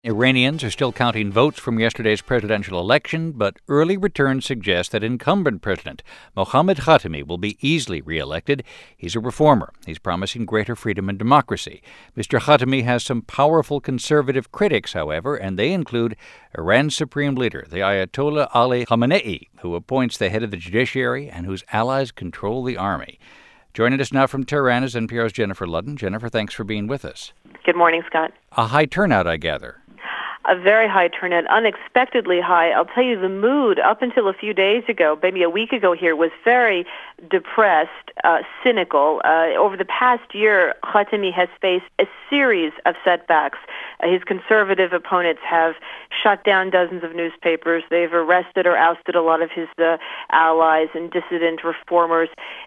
Iranians are still counting votes from yesterday's presidential election, but early returns suggest that incumbent President Mohammad Khatami will be easily reelected. He's a reformer. He's promising greater freedom and democracy. Mr. Khatami has some powerful conservative critics, however, and they include Iran's supreme leader, the Ayatollah Ali Khamenei, who appoints the head of the judiciary and whose allies control the army. Joining us now from Tehran is NPR's Jennifer Ludden. Jennifer, thanks for being with us. Good morning, Scott. A high turnout, I gather. A very high turnout, unexpectedly high. I'll tell you, the mood up until a few days ago, maybe a week ago here, was very depressed, cynical. Over the past year, Khatami has faced a series of setbacks. His conservative opponents have shut down dozens of newspapers. They've arrested or ousted a lot of his allies and dissident reformers.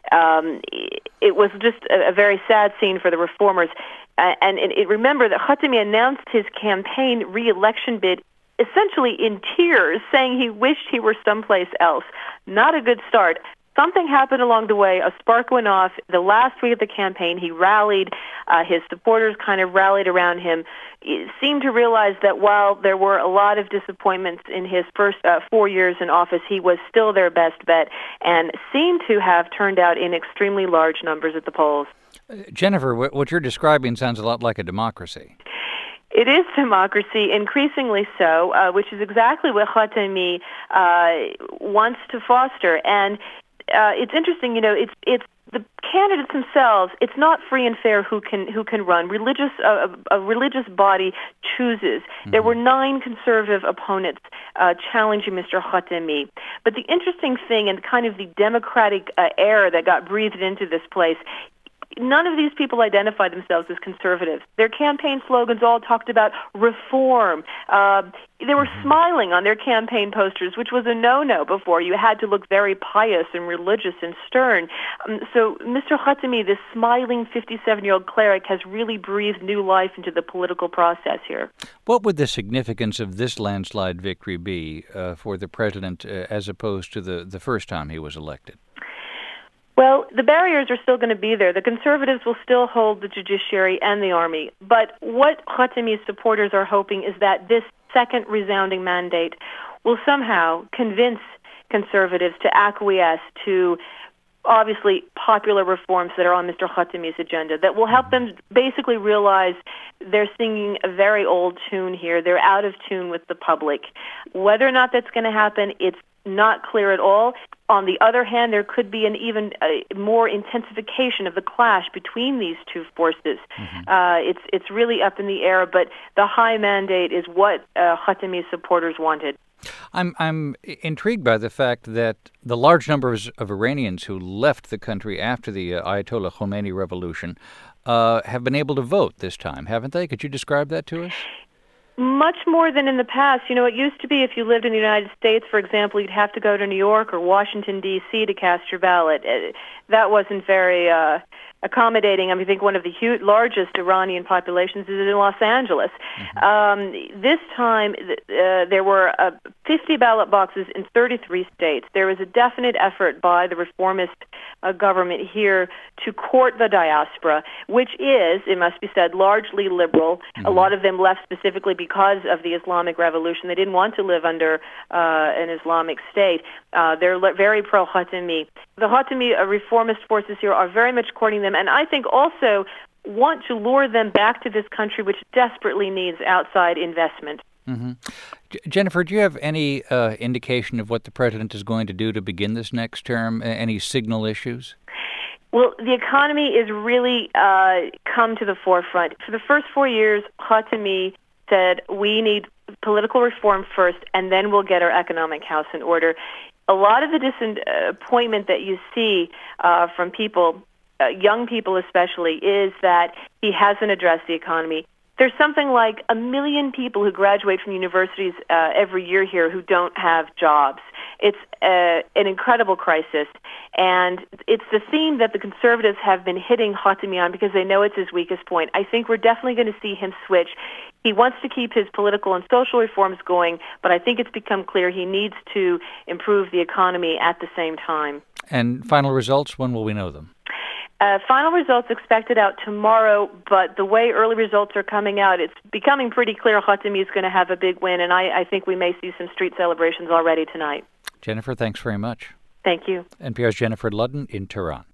It was just a very sad scene for the reformers. And remember that Khatami announced his campaign re-election bid essentially in tears, saying he wished he were someplace else. Not a good start. Something happened along the way. A spark went off. The last week of the campaign, he rallied. His supporters kind of rallied around him. He seemed to realize that while there were a lot of disappointments in his first 4 years in office, he was still their best bet and seemed to have turned out in extremely large numbers at the polls. Jennifer, what you're describing sounds a lot like a democracy. It is democracy, increasingly so, which is exactly what Khatami wants to foster. And it's interesting, it's the candidates themselves. It's not free and fair who can run. A religious body chooses. Mm-hmm. There were 9 conservative opponents challenging Mr. Khatami. But the interesting thing, and kind of the democratic air that got breathed into this place, none of these people identified themselves as conservatives. Their campaign slogans all talked about reform. They were smiling on their campaign posters, which was a no-no before. You had to look very pious and religious and stern. So Mr. Khatami, this smiling 57-year-old cleric, has really breathed new life into the political process here. What would the significance of this landslide victory be for the president as opposed to the first time he was elected? Well, the barriers are still going to be there. The conservatives will still hold the judiciary and the army. But what Khatami's supporters are hoping is that this second resounding mandate will somehow convince conservatives to acquiesce to obviously popular reforms that are on Mr. Khatami's agenda, that will help them basically realize they're singing a very old tune here. They're out of tune with the public. Whether or not that's going to happen, it's not clear at all. On the other hand, there could be an even more intensification of the clash between these two forces. Mm-hmm. It's really up in the air, but the high mandate is what Khatami's supporters wanted. I'm intrigued by the fact that the large numbers of Iranians who left the country after the Ayatollah Khomeini revolution have been able to vote this time, haven't they? Could you describe that to us? Much more than in the past. It used to be if you lived in the United States, for example, you'd have to go to New York or Washington, D.C. to cast your ballot. That wasn't very accommodating. I think one of the largest Iranian populations is in Los Angeles. Mm-hmm. This time, there were 50 ballot boxes in 33 states. There was a definite effort by the reformist government here to court the diaspora, which is, it must be said, largely liberal. Mm-hmm. A lot of them left specifically because of the Islamic Revolution. They didn't want to live under an Islamic state. They're very pro-Khatami. The Khatami reformist forces here are very much courting them, and I think also want to lure them back to this country, which desperately needs outside investment. Mm-hmm. Jennifer, do you have any indication of what the president is going to do to begin this next term? Any signal issues? Well, the economy is really come to the forefront. For the first 4 years, Khatami said, we need political reform first, and then we'll get our economic house in order. A lot of the disappointment that you see from people, young people especially, is that he hasn't addressed the economy. There's something like 1 million people who graduate from universities every year here who don't have jobs. It's an incredible crisis, and it's the theme that the conservatives have been hitting Khatami on because they know it's his weakest point. I think we're definitely going to see him switch. He wants to keep his political and social reforms going, but I think it's become clear he needs to improve the economy at the same time. And final results, when will we know them? Final results expected out tomorrow, but the way early results are coming out, it's becoming pretty clear Khatami is going to have a big win, and I think we may see some street celebrations already tonight. Jennifer, thanks very much. Thank you. NPR's Jennifer Ludden in Tehran.